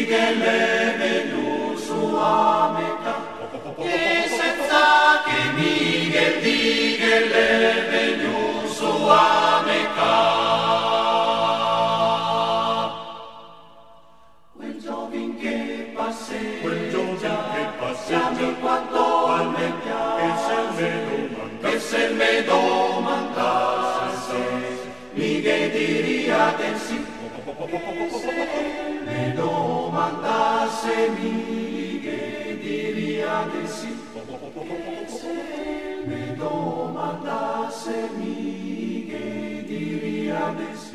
Miguel è venuto su a Mecca, e senza che Miguel è venuto su a Mecca. Quel giovin che passeggia, mi quanto al me piace, e se me domandasse, Miguel diria del sì. Me domandasse, Miguel diria del sì. Me domandasse, Miguel diria del sì.